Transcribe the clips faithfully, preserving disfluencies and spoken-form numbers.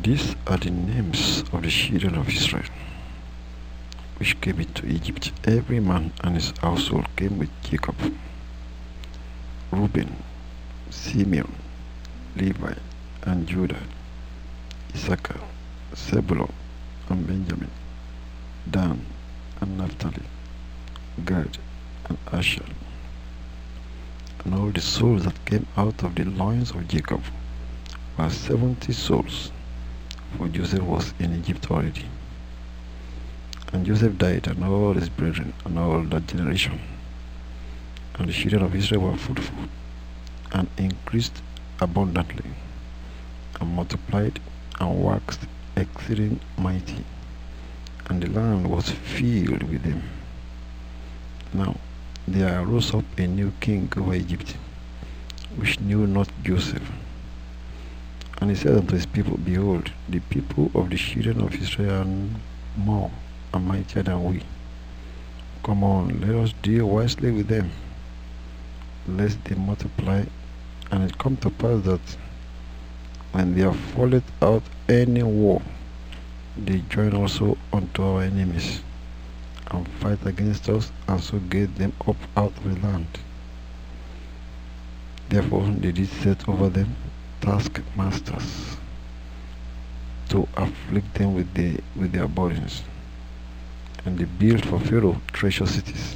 These are the names of the children of Israel, which came into Egypt. Every man and his household came with Jacob: Reuben, Simeon, Levi, and Judah; Issachar, Zebulun, and Benjamin; Dan, and Naphtali; Gad, and Asher. And all the souls that came out of the loins of Jacob were seventy souls, for Joseph was in Egypt already. And Joseph died, and all his brethren, and all that generation. And the children of Israel were fruitful, and increased abundantly, and multiplied, and waxed exceeding mighty, and the land was filled with them. Now there arose up a new king over Egypt, which knew not Joseph. And he said unto his people, Behold, the people of the children of Israel are more and mightier than we. Come on, let us deal wisely with them, lest they multiply. And it come to pass that when there falleth out any war, they join also unto our enemies, and fight against us, and so get them up out of the land. Therefore they did set over them taskmasters, to afflict them with, the, with their burdens. And they built for Pharaoh treasure cities,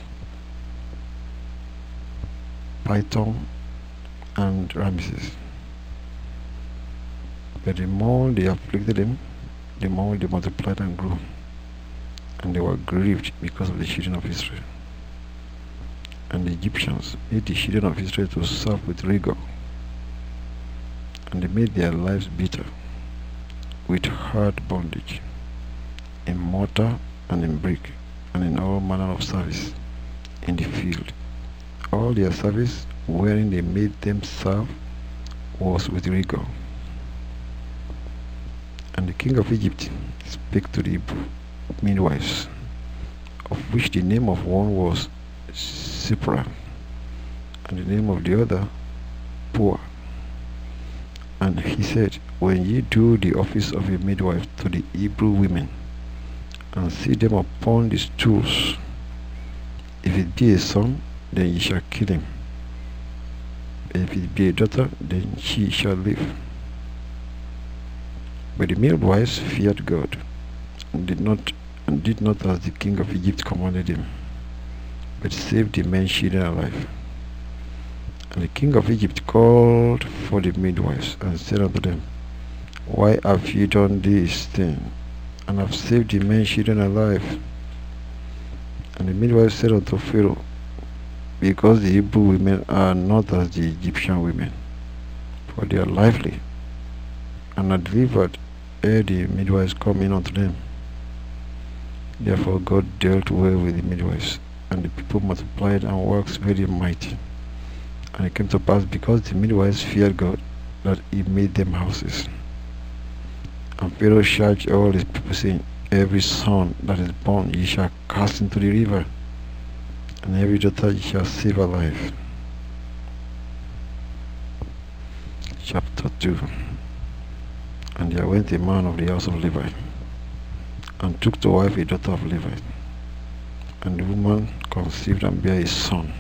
Python and Ramesses. But the more they afflicted them, the more they multiplied and grew, and they were grieved because of the children of Israel. And the Egyptians made the children of Israel to serve with rigor, and they made their lives bitter with hard bondage, in mortar and in brick, and in all manner of service in the field. All their service wherein they made them serve was with rigor. And the king of Egypt spake to the Hebrew midwives, of which the name of one was Shiphrah, and the name of the other Puah. And he said, When ye do the office of a midwife to the Hebrew women, and see them upon the stools, if it be a son, then ye shall kill him; if it be a daughter, then she shall live. But the midwives feared God, and did not and did not as the king of Egypt commanded them, but saved the men children alive. And the king of Egypt called for the midwives, and said unto them, Why have ye done this thing, and have saved the men children alive? And the midwives said unto Pharaoh, Because the Hebrew women are not as the Egyptian women, for they are lively, and are delivered ere the midwives come in unto them. Therefore God dealt well with the midwives, and the people multiplied and waxed very mighty. And it came to pass, because the midwives feared God, that he made them houses. And Pharaoh charged all his people, saying, Every son that is born ye shall cast into the river, and every daughter ye shall save alive. Chapter two. And there went a man of the house of Levi, and took to wife a daughter of Levi. And the woman conceived and bare a son.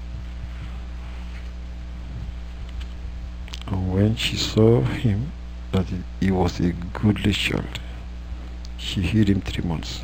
And when she saw him, that he was a goodly child, she hid him three months.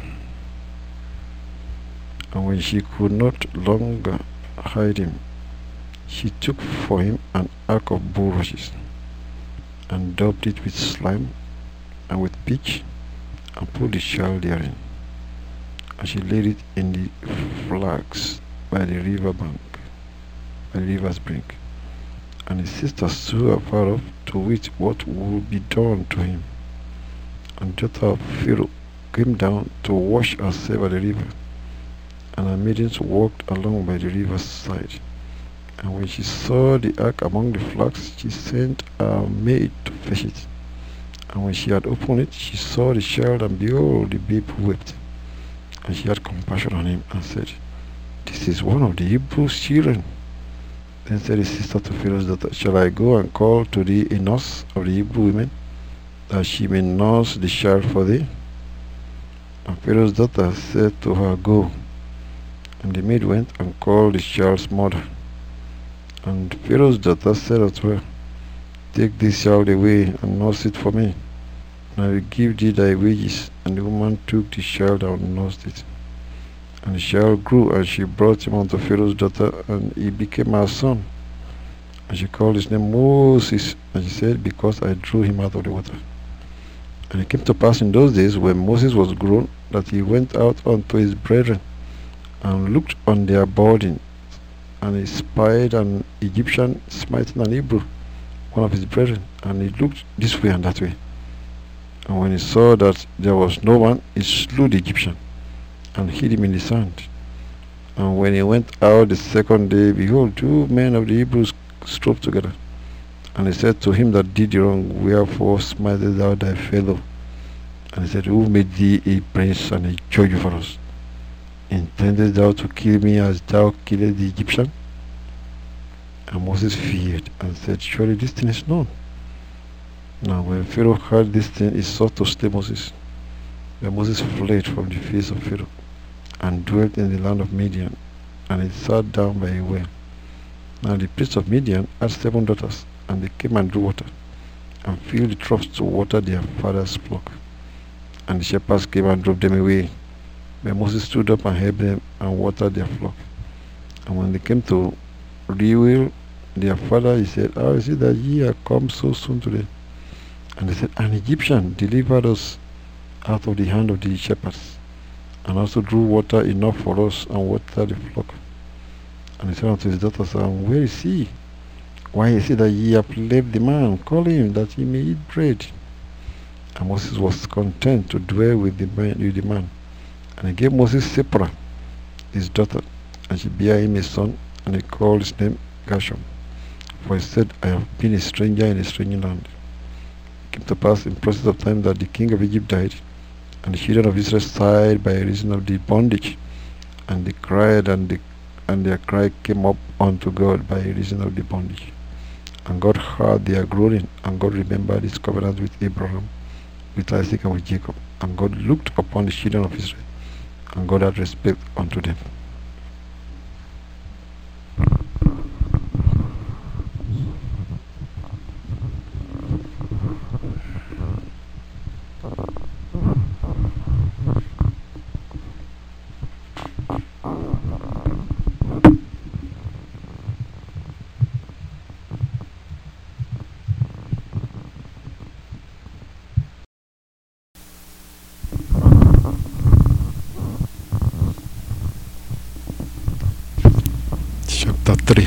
And when she could not longer hide him, she took for him an ark of bulrushes, and daubed it with slime and with pitch, and put the child therein. And she laid it in the flags by the river bank, by the river's brink. And his sister stood afar off to wit what would be done to him. And the daughter of Pharaoh came down to wash herself at the river, and her maidens walked along by the river's side. And when she saw the ark among the flags, she sent her maid to fetch it. And when she had opened it, she saw the child, and behold, the babe wept. And she had compassion on him, and said, This is one of the Hebrews' children. Then said his sister to Pharaoh's daughter, Shall I go and call to thee a nurse of the Hebrew women, that she may nurse the child for thee. And Pharaoh's daughter said to her, Go. And the maid went and called the child's mother. And Pharaoh's daughter said unto her, Take this child away and nurse it for me, and I will give thee thy wages. And the woman took the child and nursed it. And the child grew, and she brought him unto Pharaoh's daughter, and he became her son. And she called his name Moses, and she said, Because I drew him out of the water. And it came to pass in those days, when Moses was grown, that he went out unto his brethren, and looked on their burden, and he spied an Egyptian smiting an Hebrew, one of his brethren, and he looked this way and that way. And when he saw that there was no one, he slew the Egyptian, and hid him in the sand. And when he went out the second day, behold, two men of the Hebrews strove together. And he said to him that did the wrong, Wherefore smitest thou thy fellow? And he said, Who made thee a prince and a judge for us? Intendest thou to kill me as thou killest the Egyptian? And Moses feared and said, Surely this thing is known. Now when Pharaoh heard this thing, he sought to slay Moses. But Moses fled from the face of Pharaoh, and dwelt in the land of Midian, and he sat down by a well. Now the priest of Midian had seven daughters, and they came and drew water, and filled the troughs to water their father's flock. And the shepherds came and drove them away. But Moses stood up and helped them, and watered their flock. And when they came to Reuel, their father, he said, How is it that ye are come so soon today? And they said, An Egyptian delivered us out of the hand of the shepherds, and also drew water enough for us, and watered the flock. And he said unto his daughters, And where is he? Why is it that ye have left the man? Call him, that he may eat bread. And Moses was content to dwell with the man. With the man. And he gave Moses Zipporah, his daughter, and she bare him a son, and he called his name Gershom. For he said, I have been a stranger in a strange land. It came to pass in process of time that the king of Egypt died, and the children of Israel sighed by reason of the bondage, and they cried, and, the, and their cry came up unto God by reason of the bondage. And God heard their groaning, and God remembered his covenant with Abraham, with Isaac, and with Jacob. And God looked upon the children of Israel, and God had respect unto them. Chapter three.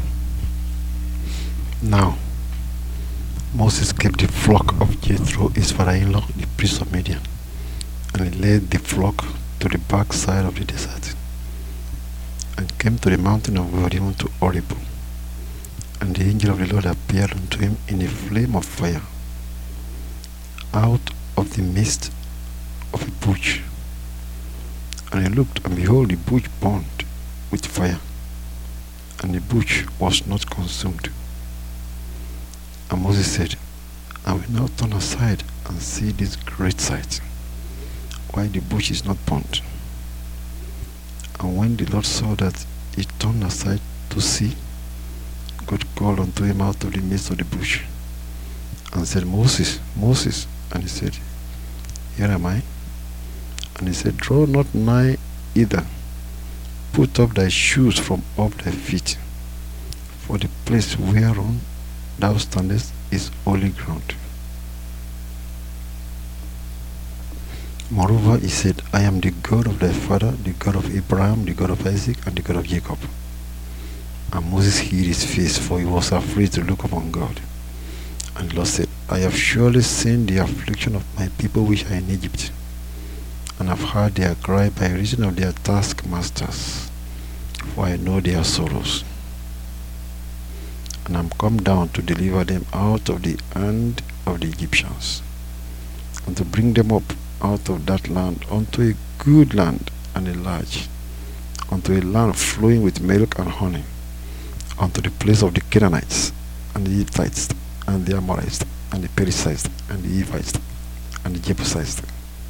Now Moses kept the flock of Jethro, his father-in-law, the priest of Midian, and he led the flock to the back side of the desert, and came to the mountain of God, even to Horeb. And the angel of the Lord appeared unto him in a flame of fire, out of the midst of a bush. And he looked, and behold, the bush burned with fire, and the bush was not consumed. And Moses said, I will now turn aside and see this great sight, why the bush is not burnt. And when the Lord saw that he turned aside to see, God called unto him out of the midst of the bush, and said, Moses, Moses. And he said, Here am I. And he said, Draw not nigh either. Put up thy shoes from off thy feet, for the place whereon thou standest is holy ground. Moreover, he said, I am the God of thy father, the God of Abraham, the God of Isaac, and the God of Jacob. And Moses hid his face, for he was afraid to look upon God. And the Lord said, I have surely seen the affliction of my people which are in Egypt, and have heard their cry by reason of their taskmasters, for I know their sorrows. And I am come down to deliver them out of the hand of the Egyptians, and to bring them up out of that land unto a good land and a large, unto a land flowing with milk and honey, unto the place of the Canaanites, and the Hittites, and the Amorites, and the Perizzites, and the Evites, and the Jebusites.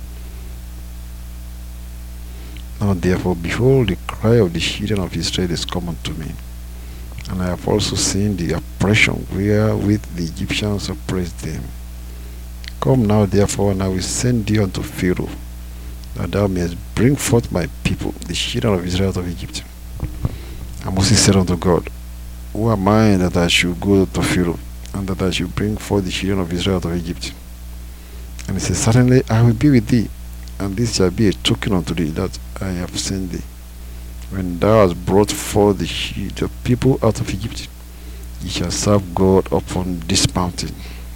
Now therefore, behold, the cry of the children of Israel is come unto me, and I have also seen the oppression wherewith the Egyptians oppressed them. Come now therefore, and I will send thee unto Pharaoh, that thou mayest bring forth my people, the children of Israel, out of Egypt. And Moses said unto God, Who am I that I should go to Pharaoh, and that I should bring forth the children of Israel out of Egypt? And he said, Certainly I will be with thee, and this shall be a token unto thee that I have sent thee. When thou hast brought forth the, the people out of Egypt, ye shall serve God upon this mountain.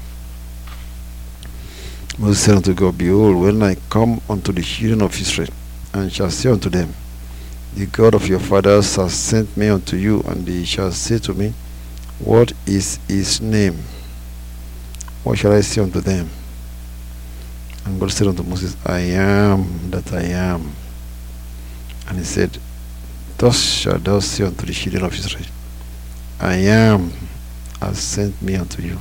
Moses said unto God, Behold, when I come unto the children of Israel, and shall say unto them, The God of your fathers has sent me unto you, and they shall say to me, What is his name? What shall I say unto them? And God said unto Moses, I am that I am. And he said, Thus shalt thou say unto the children of Israel, I am has sent me unto you.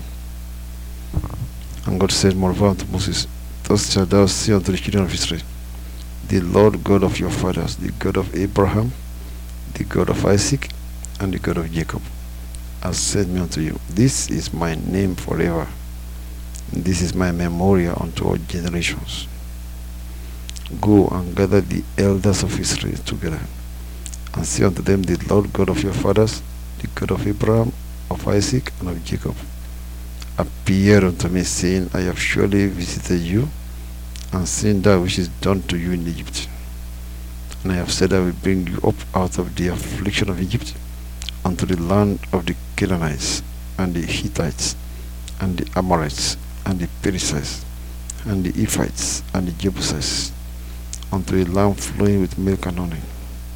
And God said moreover unto Moses, Thus shalt thou say unto the children of Israel, The Lord God of your fathers, the God of Abraham, the God of Isaac, and the God of Jacob, has sent me unto you. This is my name forever, and this is my memorial unto all generations. Go and gather the elders of Israel together, and say unto them, The Lord God of your fathers, the God of Abraham, of Isaac, and of Jacob, appeared unto me, saying, I have surely visited you, and seen that which is done to you in Egypt. And I have said, I will bring you up out of the affliction of Egypt, unto the land of the Canaanites, and the Hittites, and the Amorites, and the Perizzites, and the Ephites, and the Jebusites, unto a land flowing with milk and honey.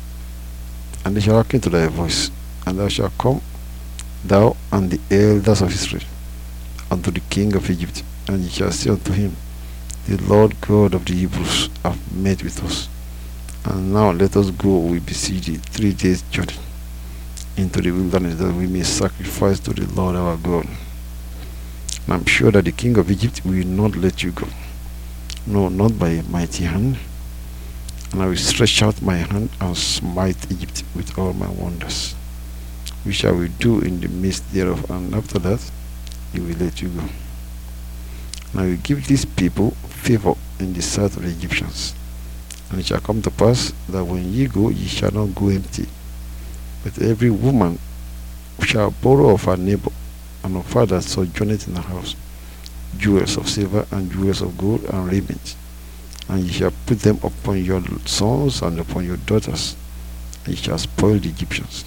And they shall hearken to thy voice, and thou shalt come, thou and the elders of Israel, unto the king of Egypt, and ye shall say unto him, The Lord God of the Hebrews hath met with us. And now let us go, we beseech thee, three days' journey into the wilderness, that we may sacrifice to the Lord our God. And I am sure that the king of Egypt will not let you go, no, not by a mighty hand. And I will stretch out my hand and smite Egypt with all my wonders, which I will do in the midst thereof, and after that he will let you go. And I will give these people favor in the sight of the Egyptians. And it shall come to pass that when ye go, ye shall not go empty, but every woman shall borrow of her neighbor and of her that sojourneth in her house jewels of silver and jewels of gold and raiment, and ye shall put them upon your sons and upon your daughters, and ye shall spoil the Egyptians.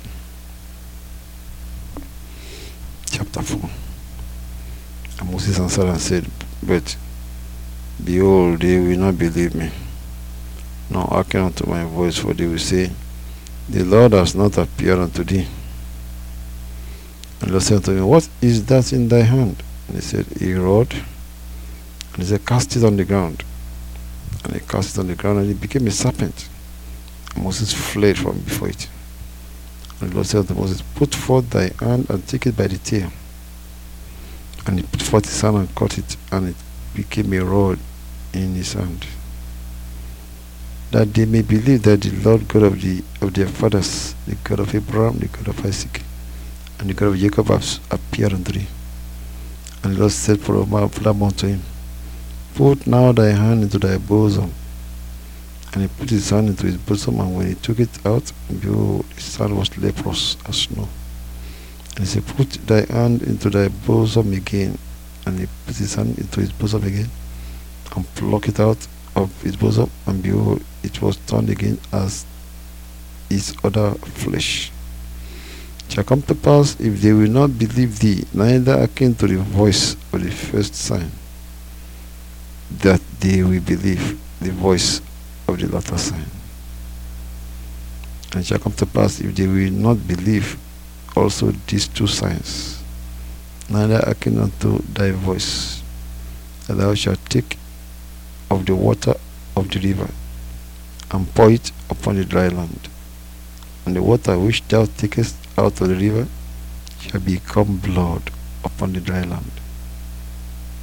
Chapter four. And Moses answered and said, But behold, they will not believe me, nor hearken unto my voice, for they will say, The Lord has not appeared unto thee. And the Lord said unto me, What is that in thy hand? And he said, A rod. And he said, Cast it on the ground. And he cast it on the ground, and it became a serpent. And Moses fled from before it. And the Lord said unto Moses, Put forth thy hand and take it by the tail. And he put forth his hand and caught it, and it became a rod in his hand, that they may believe that the Lord God of the of their fathers, the God of Abraham, the God of Isaac, and the God of Jacob, has appeared unto thee. And the Lord said furthermore unto him, Put now thy hand into thy bosom. And he put his hand into his bosom, and when he took it out, behold, his hand was leprous as snow. And he said, Put thy hand into thy bosom again. And he put his hand into his bosom again, and plucked it out of his bosom, and behold, it was turned again as his other flesh. It shall come to pass, if they will not believe thee, neither hearken to the voice of the first sign, that they will believe the voice of the latter sign. And it shall come to pass, if they will not believe also these two signs, neither hearken unto thy voice, that thou shalt take of the water of the river, and pour it upon the dry land, and the water which thou takest out of the river shall become blood upon the dry land.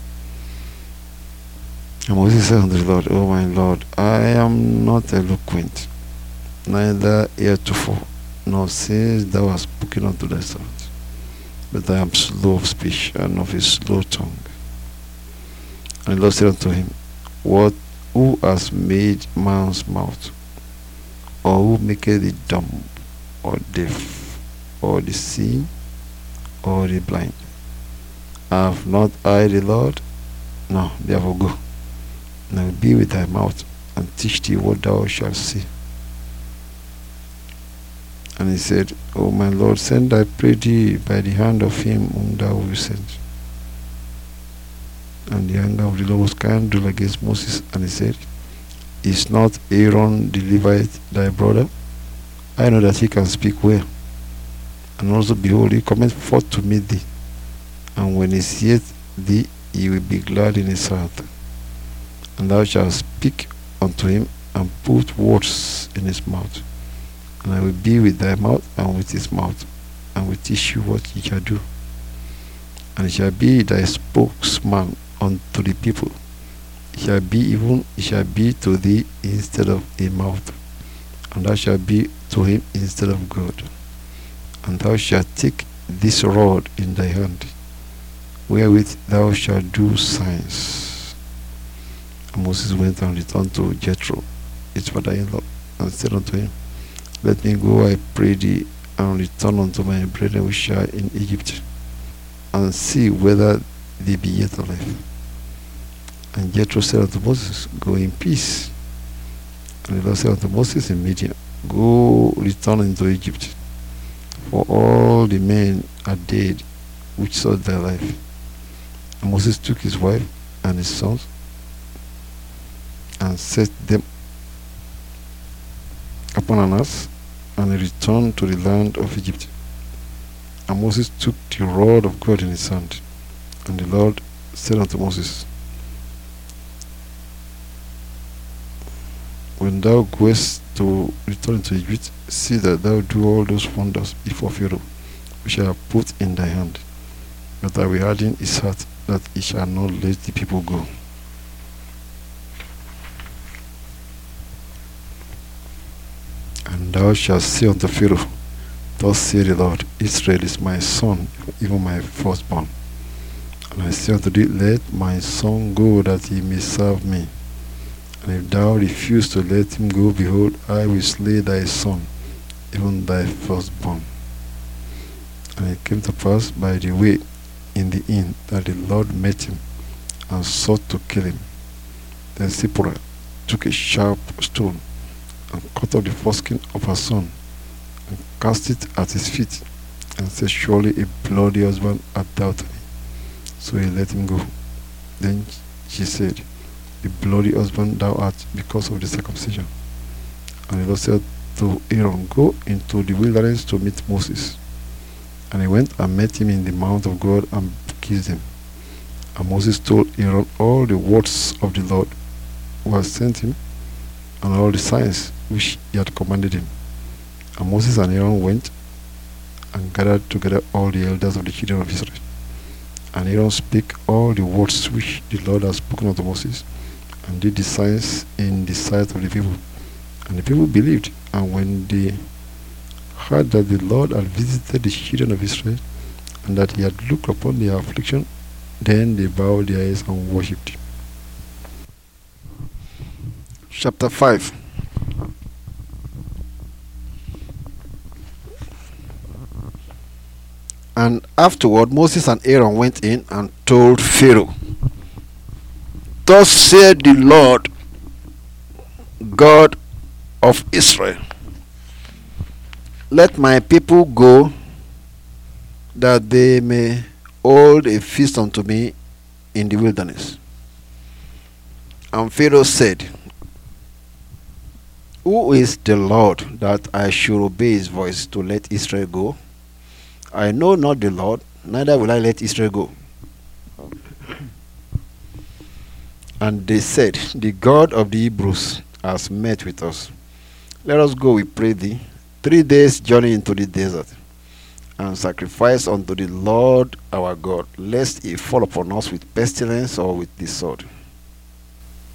And Moses said unto the Lord, O my Lord, I am not eloquent, neither heretofore, nor since thou hast spoken unto thy servant, but I am slow of speech and of a slow tongue. And the Lord said unto him, What who has made man's mouth, or who maketh the dumb, or deaf, or the seeing, or the blind? Have not I the Lord? No, therefore go, and I will be with thy mouth, and teach thee what thou shalt say. And he said, O my Lord, send I pray thee by the hand of him whom thou wilt send. And the anger of the Lord was kindled against Moses, and he said, Is not Aaron the Levite thy brother? I know that he can speak well. And also, behold, he cometh forth to meet thee, and when he seeth thee, he will be glad in his heart. And thou shalt speak unto him, and put words in his mouth. And I will be with thy mouth, and with his mouth, and will teach you what ye shall do. And he shall be thy spokesman unto the people. It shall be even, it shall be to thee instead of a mouth, and thou shalt be to him instead of God. And thou shalt take this rod in thy hand, wherewith thou shalt do signs. And Moses went and returned to Jethro, his father-in-law, and said unto him, Let me go, I pray thee, and return unto my brethren which are in Egypt, and see whether they be yet alive. And Jethro said unto Moses, Go in peace. And the Lord said unto Moses in Midian, Go, return into Egypt, for all the men are dead which sought thy life. And Moses took his wife and his sons, and set them upon an ass, and he returned to the land of Egypt. And Moses took the rod of God in his hand. And the Lord said unto Moses, When thou goest to return to Egypt, see that thou do all those wonders before Pharaoh, which I have put in thy hand. But I will harden his heart, that he shall not let the people go. And thou shalt say unto Pharaoh, Thus saith the Lord, Israel is my son, even my firstborn. And I say unto thee, Let my son go, that he may serve me. And if thou refuse to let him go, behold, I will slay thy son, even thy firstborn. And it came to pass by the way in the inn that the Lord met him, and sought to kill him. Then Zipporah took a sharp stone, and cut off the foreskin of her son, and cast it at his feet, and said, Surely a bloody husband art thou to me. So he let him go. Then she said, The bloody husband thou art, because of the circumcision. And the Lord said to Aaron, Go into the wilderness to meet Moses. And he went and met him in the mount of God, and kissed him. And Moses told Aaron all the words of the Lord who had sent him, and all the signs which he had commanded him. And Moses and Aaron went and gathered together all the elders of the children of Israel. And Aaron spake all the words which the Lord had spoken unto Moses, and did the signs in the sight of the people. And the people believed. And when they heard that the Lord had visited the children of Israel, and that he had looked upon their affliction, then they bowed their heads and worshipped him. Chapter five. And afterward Moses and Aaron went in and told Pharaoh, Thus said the Lord God of Israel, Let my people go, that they may hold a feast unto me in the wilderness. And Pharaoh said, Who is the Lord, that I should obey his voice to let Israel go? I know not the Lord, neither will I let Israel go. And they said, The God of the Hebrews has met with us. Let us go, we pray thee, three days' journey into the desert, and sacrifice unto the Lord our God, lest he fall upon us with pestilence or with the sword.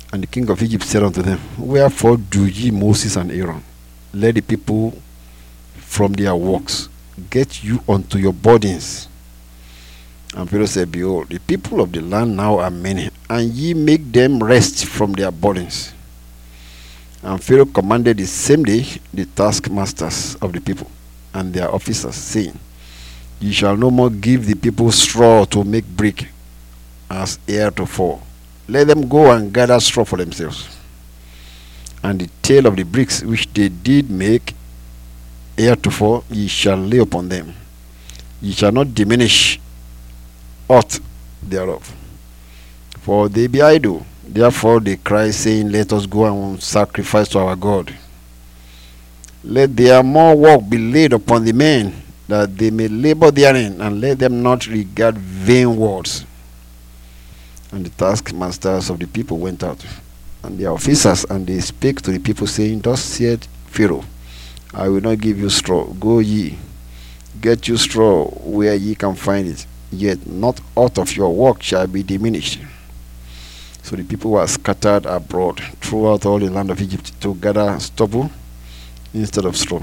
And the king of Egypt said unto them, Wherefore do ye, Moses and Aaron, let the people from their works get you unto your burdens? And Pharaoh said, Behold, the people of the land now are many, and ye make them rest from their burdens. And Pharaoh commanded the same day the taskmasters of the people and their officers, saying, Ye shall no more give the people straw to make brick, as heretofore. Let them go and gather straw for themselves. And the tale of the bricks which they did make heretofore ye shall lay upon them. Ye shall not diminish aught thereof, for they be idle. Therefore they cry, saying, Let us go and sacrifice to our God. Let their more work be laid upon the men, that they may labor therein, and let them not regard vain words. And the taskmasters of the people went out, and their officers, and they spake to the people, saying, Thus said Pharaoh, I will not give you straw. Go ye, get you straw where ye can find it, yet not aught of your work shall be diminished. So the people were scattered abroad throughout all the land of Egypt to gather stubble instead of straw.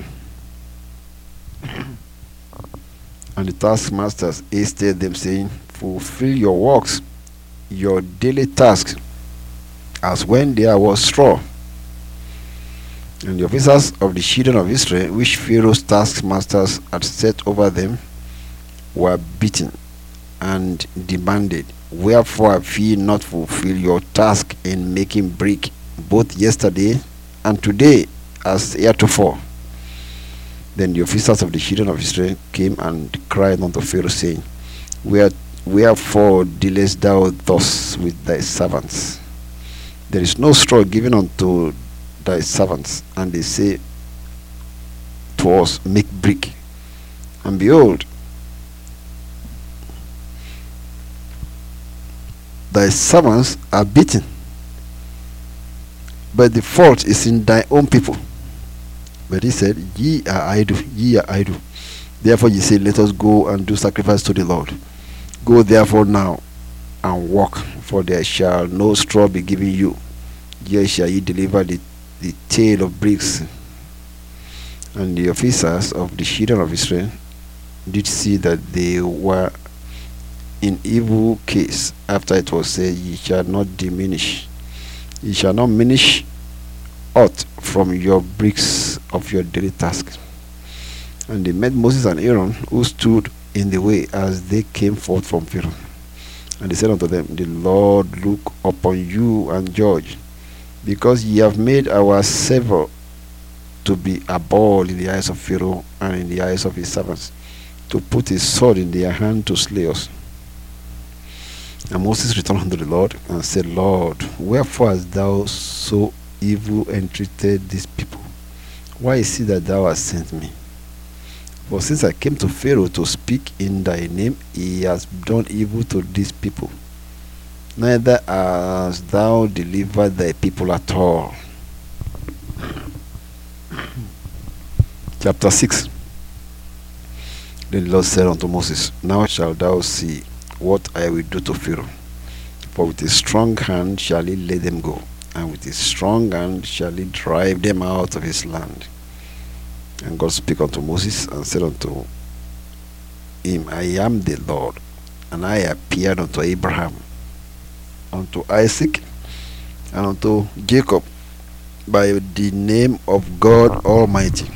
And the taskmasters hasted them, saying, Fulfill your works, your daily tasks, as when there was straw. And the officers of the children of Israel, which Pharaoh's taskmasters had set over them, were beaten and demanded, Wherefore have ye not fulfilled your task in making brick, both yesterday and today, as heretofore? Then the officers of the children of Israel came and cried unto Pharaoh, saying, Where, Wherefore dealest thou thus with thy servants? There is no straw given unto thy servants. And they say to us, Make brick. And behold, thy servants are beaten, but the fault is in thy own people. But he said, Ye are idle, ye are idle. Therefore ye say, Let us go and do sacrifice to the Lord. Go therefore now and walk, for there shall no straw be given you. Yet shall ye deliver the, the tale of bricks. And the officers of the children of Israel did see that they were in evil case, after it was said, Ye shall not diminish, ye shall not diminish aught from your bricks of your daily task. And they met Moses and Aaron, who stood in the way as they came forth from Pharaoh. And they said unto them, The Lord look upon you and judge, because ye have made our savor to be abhorred in the eyes of Pharaoh and in the eyes of his servants, to put his sword in their hand to slay us. And Moses returned unto the Lord and said, Lord, wherefore hast thou so evil entreated these people? Why is it that thou hast sent me? For since I came to Pharaoh to speak in thy name, he has done evil to these people. Neither hast thou delivered thy people at all. Chapter six. Then the Lord said unto Moses, Now shalt thou see what I will do to Pharaoh. For with a strong hand shall he let them go, and with a strong hand shall he drive them out of his land. And God spake unto Moses and said unto him, I am the Lord, and I appeared unto Abraham, unto Isaac, and unto Jacob by the name of God Almighty.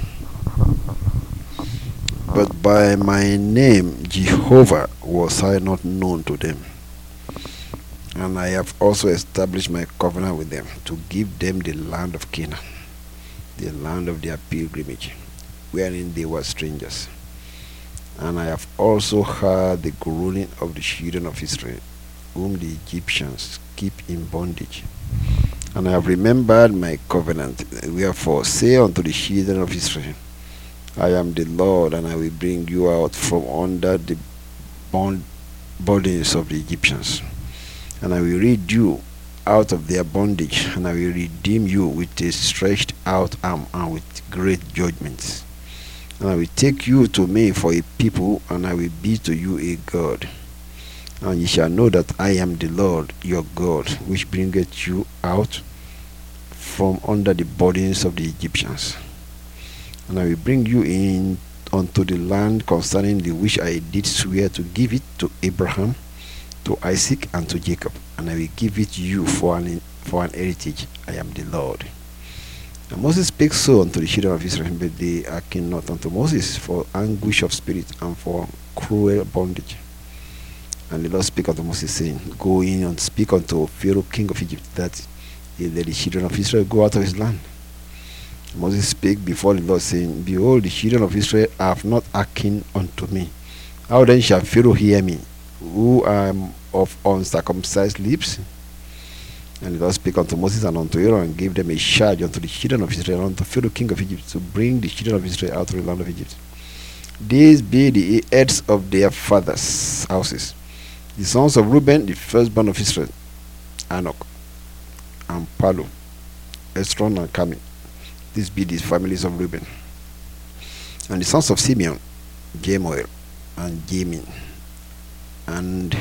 But by my name Jehovah was I not known to them. And I have also established my covenant with them, to give them the land of Canaan, the land of their pilgrimage, wherein they were strangers. And I have also heard the groaning of the children of Israel, whom the Egyptians keep in bondage. And I have remembered my covenant. Wherefore say unto the children of Israel, I am the Lord, and I will bring you out from under the bond burdens of the Egyptians. And I will rid you out of their bondage, and I will redeem you with a stretched out arm and with great judgments. And I will take you to me for a people, and I will be to you a God. And ye shall know that I am the Lord your God, which bringeth you out from under the burdens of the Egyptians. And I will bring you in unto the land concerning the which I did swear to give it to Abraham, to Isaac, and to Jacob. And I will give it you for an for an heritage. I am the Lord. And Moses spake so unto the children of Israel, but they hearkened not unto Moses for anguish of spirit and for cruel bondage. And the Lord spake unto Moses, saying, Go in and speak unto Pharaoh king of Egypt, that he let the children of Israel go out of his land. Moses spake before the Lord, saying, Behold, the children of Israel have not hearkened unto me. How then shall Pharaoh hear me, who am of uncircumcised lips? And the Lord spake unto Moses and unto Aaron, and gave them a charge unto the children of Israel, and unto Pharaoh king of Egypt, to bring the children of Israel out of the land of Egypt. These be the heads of their fathers' houses. The sons of Reuben, the firstborn of Israel, Anak, and Palu, Esron, and Carmi. These be the families of Reuben. And the sons of Simeon, Jemuel, and Jamin, and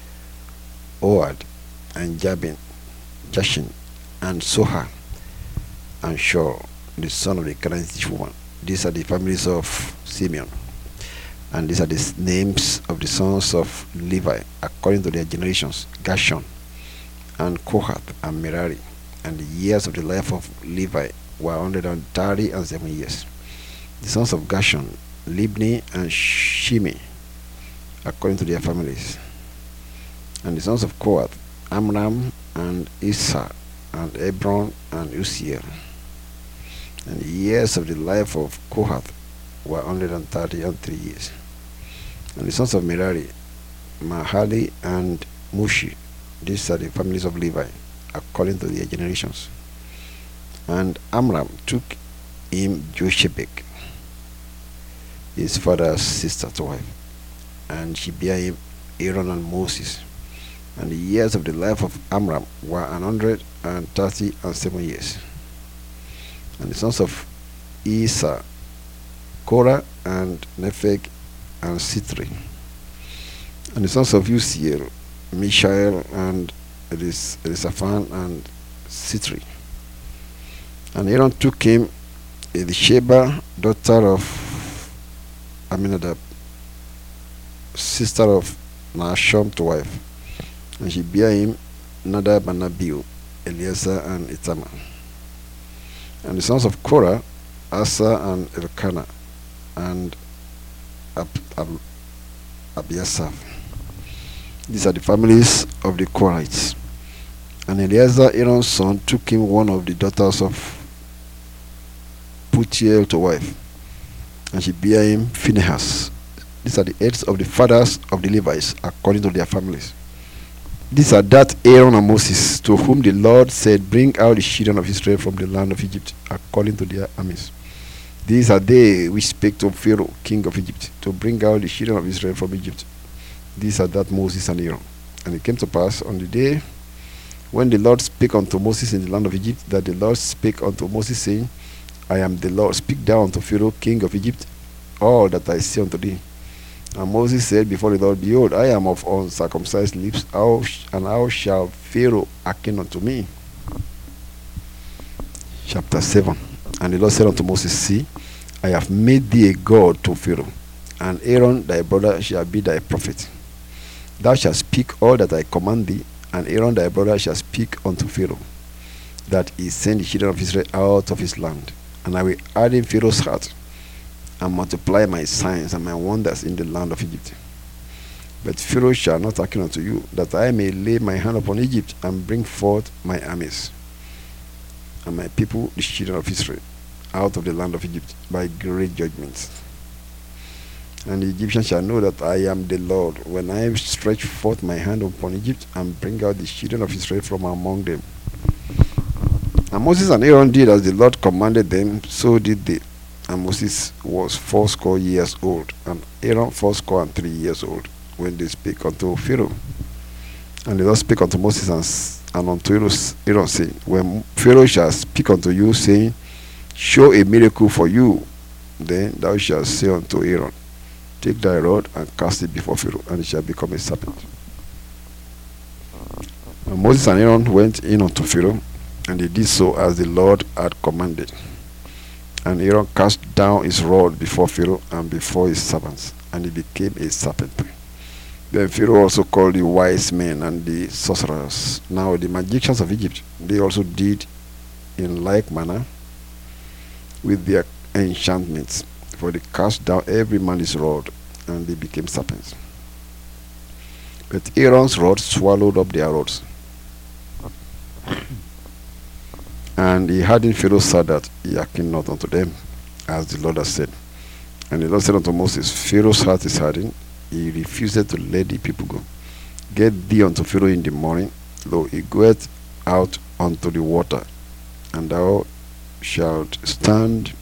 Ohad, and Jabin, Jashin, and Soha, and Shor, the son of the Canaanite woman. These are the families of Simeon. And these are the s- names of the sons of Levi, according to their generations: Gershon, and Kohath, and Merari. And the years of the life of Levi were one hundred thirty and seven years. The sons of Gershon, Libni, and Shimi, according to their families. And the sons of Kohath, Amram, and Issa, and Hebron, and Uziel. And the years of the life of Kohath were one hundred thirty and three years. And the sons of Merari, Mahali, and Mushi. These are the families of Levi, according to their generations. And Amram took him Joshebek, his father's sister, to wife, and she bare him Aaron and Moses. And the years of the life of Amram were an hundred and thirty and seven years. And the sons of Esau, Korah, and Nepheg, and Sitri. And the sons of Uziel, Mishael, and Elis- Elisaphan, and Sitri. And Aaron took him Elisheba, daughter of Aminadab, sister of Nahshon, to wife. And she bare him Nadab and Abihu, Eleazar, and Itamar. And the sons of Korah, Asa, and Elkanah, and Ab- Ab- Abiasaph. These are the families of the Korahites. And Eleazar, Aaron's son, took him one of the daughters of Putiel to wife, and she bare him Phinehas. These are the heads of the fathers of the Levites, according to their families. These are that Aaron and Moses, to whom the Lord said, Bring out the children of Israel from the land of Egypt, according to their armies. These are they which spake to Pharaoh, king of Egypt, to bring out the children of Israel from Egypt. These are that Moses and Aaron. And it came to pass on the day when the Lord spake unto Moses in the land of Egypt, that the Lord spake unto Moses, saying, I am the Lord. Speak thou unto Pharaoh, king of Egypt, all that I say unto thee. And Moses said before the Lord, Behold, I am of uncircumcised lips, how sh- and how shall Pharaoh hearken unto me? Chapter seven. And the Lord said unto Moses, See, I have made thee a god to Pharaoh, and Aaron thy brother shall be thy prophet. Thou shalt speak all that I command thee, and Aaron thy brother shall speak unto Pharaoh, that he send the children of Israel out of his land. And I will harden Pharaoh's heart, and multiply my signs and my wonders in the land of Egypt. But Pharaoh shall not hearken unto you, that I may lay my hand upon Egypt, and bring forth my armies, and my people, the children of Israel, out of the land of Egypt, by great judgments. And the Egyptians shall know that I am the Lord, when I stretch forth my hand upon Egypt, and bring out the children of Israel from among them. And Moses and Aaron did as the Lord commanded them, so did they. And Moses was fourscore years old, and Aaron fourscore and three years old, when they spake unto Pharaoh. And the Lord spake unto Moses and, s- and unto Aaron, Aaron, saying, When Pharaoh shall speak unto you, saying, Show a miracle for you, then thou shalt say unto Aaron, Take thy rod and cast it before Pharaoh, and it shall become a serpent. And Moses and Aaron went in unto Pharaoh, and they did so as the Lord had commanded. And Aaron cast down his rod before Pharaoh and before his servants, and it became a serpent. Then Pharaoh also called the wise men and the sorcerers. Now the magicians of Egypt, they also did in like manner with their enchantments, for they cast down every man his rod, and they became serpents. But Aaron's rod swallowed up their rods. And he hardened Pharaoh's heart that he hearkened not unto them, as the Lord had said. And the Lord said unto Moses, Pharaoh's heart is hardened, he refused to let the people go. Get thee unto Pharaoh in the morning, lo, he goeth out unto the water, and thou shalt stand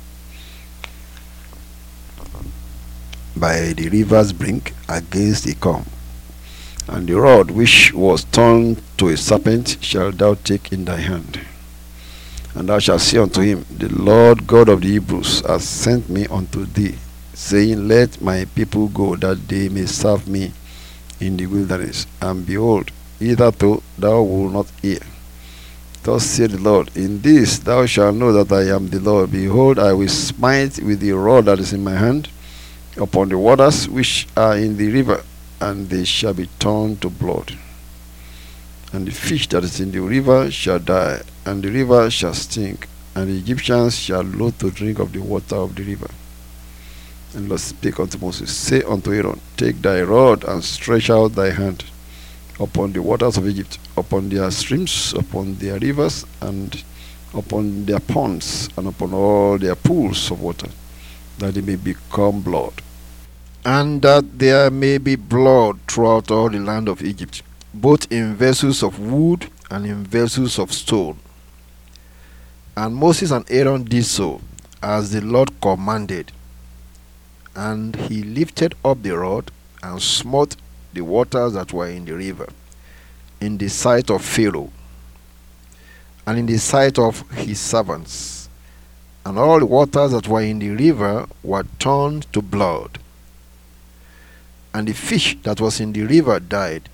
by the river's brink against the come. And the rod which was turned to a serpent shalt thou take in thy hand. And thou shalt say unto him, The Lord God of the Hebrews hath sent me unto thee, saying, Let my people go, that they may serve me in the wilderness. And behold, hitherto thou wilt not hear. Thus saith the Lord, In this thou shalt know that I am the Lord. Behold, I will smite with the rod that is in my hand upon the waters which are in the river, and they shall be turned to blood. And the fish that is in the river shall die, and the river shall stink, and the Egyptians shall loathe to drink of the water of the river. And the Lord spake unto Moses, Say unto Aaron, Take thy rod, and stretch out thy hand upon the waters of Egypt, upon their streams, upon their rivers, and upon their ponds, and upon all their pools of water, that they may become blood. And that there may be blood throughout all the land of Egypt, both in vessels of wood and in vessels of stone. And Moses and Aaron did so, as the Lord commanded. And he lifted up the rod, and smote the waters that were in the river, in the sight of Pharaoh, and in the sight of his servants. And all the waters that were in the river were turned to blood. And the fish that was in the river died,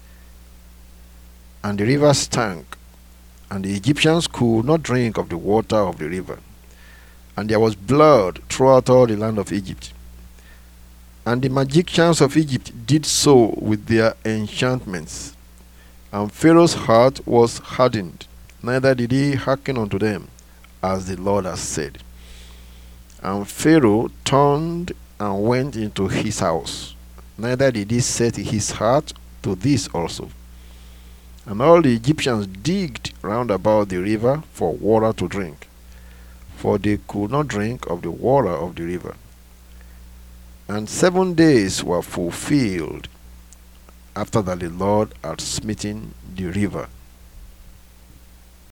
and the river stank, and the Egyptians could not drink of the water of the river. And there was blood throughout all the land of Egypt. And the magicians of Egypt did so with their enchantments. And Pharaoh's heart was hardened, neither did he hearken unto them, as the Lord has said. And Pharaoh turned and went into his house, neither did he set his heart to this also. And all the Egyptians digged round about the river for water to drink, for they could not drink of the water of the river. And seven days were fulfilled after that the Lord had smitten the river.